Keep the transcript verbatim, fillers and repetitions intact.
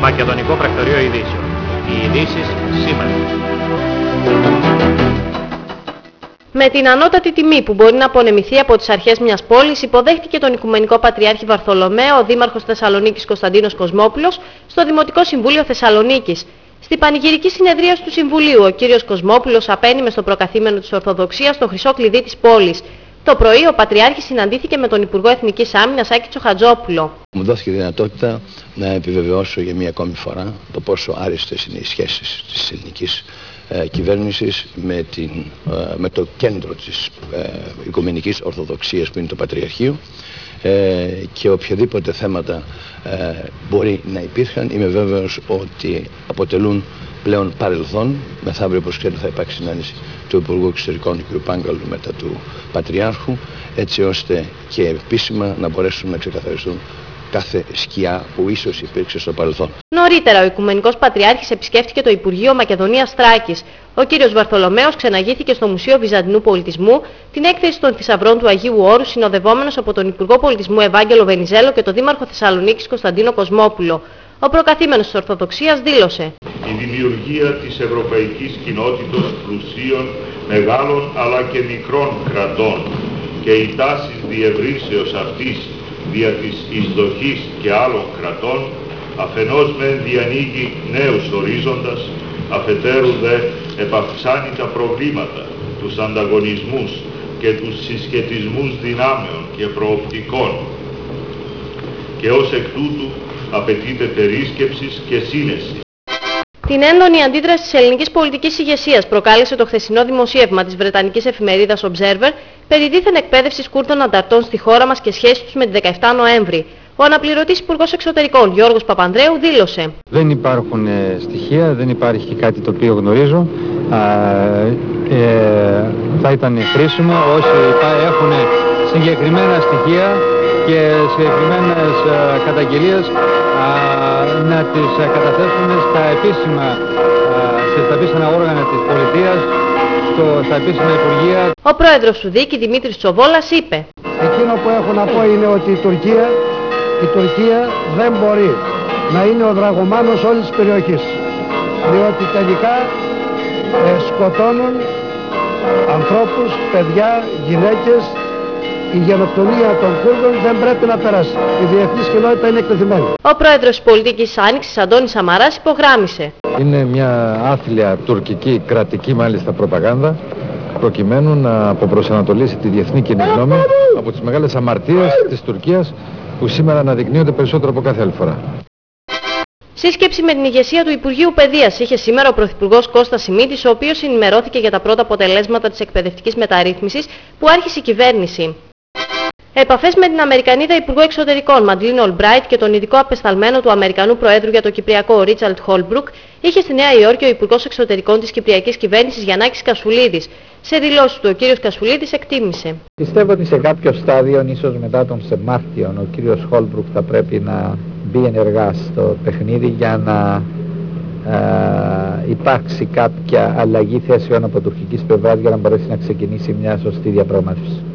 Μακεδονικό Πρακτορείο Ειδήσεων. Οι ειδήσεις σήμερα. Με την ανώτατη τιμή που μπορεί να απονεμηθεί από τις αρχές μιας πόλης, υποδέχτηκε τον Οικουμενικό Πατριάρχη Βαρθολομαίο ο Δήμαρχος Θεσσαλονίκης Κωνσταντίνος Κοσμόπουλος στο Δημοτικό Συμβούλιο Θεσσαλονίκης. Στη πανηγυρική συνεδρίαση του Συμβουλίου, ο κύριος Κοσμόπουλος απένιμε στο προκαθήμενο της Ορθοδοξίας το χρυσό κλειδί της πόλης. Το πρωί ο Πατριάρχης συναντήθηκε με τον Υπουργό Εθνικής Άμυνας Άκη Τσοχατζόπουλο. Μου δόθηκε η δυνατότητα να επιβεβαιώσω για μία ακόμη φορά το πόσο άριστες είναι οι σχέσεις της ελληνικής ε, κυβέρνησης με, την, ε, με το κέντρο της ε, Οικουμενικής Ορθοδοξίας που είναι το Πατριαρχείο ε, και οποιαδήποτε θέματα ε, μπορεί να υπήρχαν, είμαι βέβαιος ότι αποτελούν πλέον παρελθόν. Μεθαύριο, όπως ξέρετε, θα υπάρξει συνάντηση του Υπουργού Εξωτερικών του κ. Πάγκαλου μετά του Πατριάρχου, έτσι ώστε και επίσημα να μπορέσουν να ξεκαθαριστούν κάθε σκιά που ίσως υπήρξε στο παρελθόν. Νωρίτερα, ο Οικουμενικός Πατριάρχης επισκέφτηκε το Υπουργείο Μακεδονίας Θράκης. Ο κύριος Βαρθολομαίος ξεναγήθηκε στο Μουσείο Βυζαντινού Πολιτισμού την έκθεση των θησαυρών του Αγίου Όρου, συνοδευόμενος από τον Υπουργό Πολιτισμού Ευάγγελο Βενιζέλο και τον Δήμαρχο Θεσσαλονίκης Κωνσταντίνο Κοσμόπουλο. Ο προκαθήμενος της Ορθοδοξίας δήλωσε: «Η δημιουργία της Ευρωπαϊκής Κοινότητος πλουσίων, μεγάλων αλλά και μικρών κρατών και οι τάσεις διευρύσεως αυτής δια της εισδοχής και άλλων κρατών αφενός μεν διανοίγει νέους ορίζοντας, αφετέρου δε επαυξάνει τα προβλήματα, τους ανταγωνισμούς και τους συσχετισμούς δυνάμεων και προοπτικών και ως εκ τούτου απαιτείται περίσκεψης και σύνεση». Την έντονη αντίδραση της ελληνικής πολιτικής ηγεσίας προκάλεσε το χθεσινό δημοσίευμα της βρετανικής εφημερίδας Observer περί δίθεν εκπαίδευσης Κούρδων ανταρτών στη χώρα μας και σχέσεις τους με την δεκαεφτά Νοέμβρη. Ο αναπληρωτής Υπουργός Εξωτερικών Γιώργος Παπανδρέου δήλωσε: «Δεν υπάρχουν ε, στοιχεία, δεν υπάρχει κάτι το οποίο γνωρίζω. Α, ε, θα ήταν χρήσιμο όσοι έχουν συγκεκριμένα στοιχεία και συγκεκριμένες ε, καταγγελίες να τις καταθέσουν στα επίσημα, στα επίσημα όργανα της πολιτείας, στο, στα επίσημα υπουργεία». Ο πρόεδρος του ΔΙΚ, Δημήτρης Τσοβόλας, είπε: «Εκείνο που έχω να πω είναι ότι η Τουρκία, η Τουρκία δεν μπορεί να είναι ο δραγωμάνος όλης της περιοχής, διότι τελικά ε, σκοτώνουν ανθρώπους, παιδιά, γυναίκες. Η γενοκτονία των Κούρδων δεν πρέπει να περάσει. Η διεθνής κοινότητα είναι εκτεθειμένη». Ο πρόεδρος της Πολιτικής Άνοιξης, Αντώνης Σαμαράς, υπογράμμισε: «Είναι μια άθλια τουρκική, κρατική μάλιστα προπαγάνδα, προκειμένου να αποπροσανατολίσει τη διεθνή κοινή γνώμη από τις μεγάλες αμαρτίες της Τουρκίας που σήμερα αναδεικνύονται περισσότερο από κάθε άλλη φορά». Σύσκεψη με την ηγεσία του Υπουργείου Παιδείας είχε σήμερα ο Πρωθυπουργός Κώστας Σιμίτης, ο οποίος ενημερώθηκε για τα πρώτα αποτελέσματα της εκπαιδευτικής μεταρρύθμισης που άρχισε η κυβέρνηση. Επαφές με την Αμερικανίδα Υπουργό Εξωτερικών Μαντλίν Ολμπράιτ και τον ειδικό απεσταλμένο του Αμερικανού Προέδρου για το Κυπριακό Ρίτσαρντ Χόλμπρουκ είχε στη Νέα Υόρκη ο Υπουργός Εξωτερικών της Κυπριακής Κυβέρνησης Γιαννάκης Κασουλίδης. Σε δηλώσεις του ο κύριος Κασουλίδης εκτίμησε: «Πιστεύω ότι σε κάποιο στάδιο, ίσως μετά τον Σεμάρτιο, ο κύριος Χόλμπρουκ θα πρέπει να μπει ενεργά στο παιχνίδι για να ε, υπάρξει κάποια αλλαγή θέσεων από τουρκικής πλευράς για να μπορέσει να ξεκινήσει μια σωστή διαπραγμάτευση».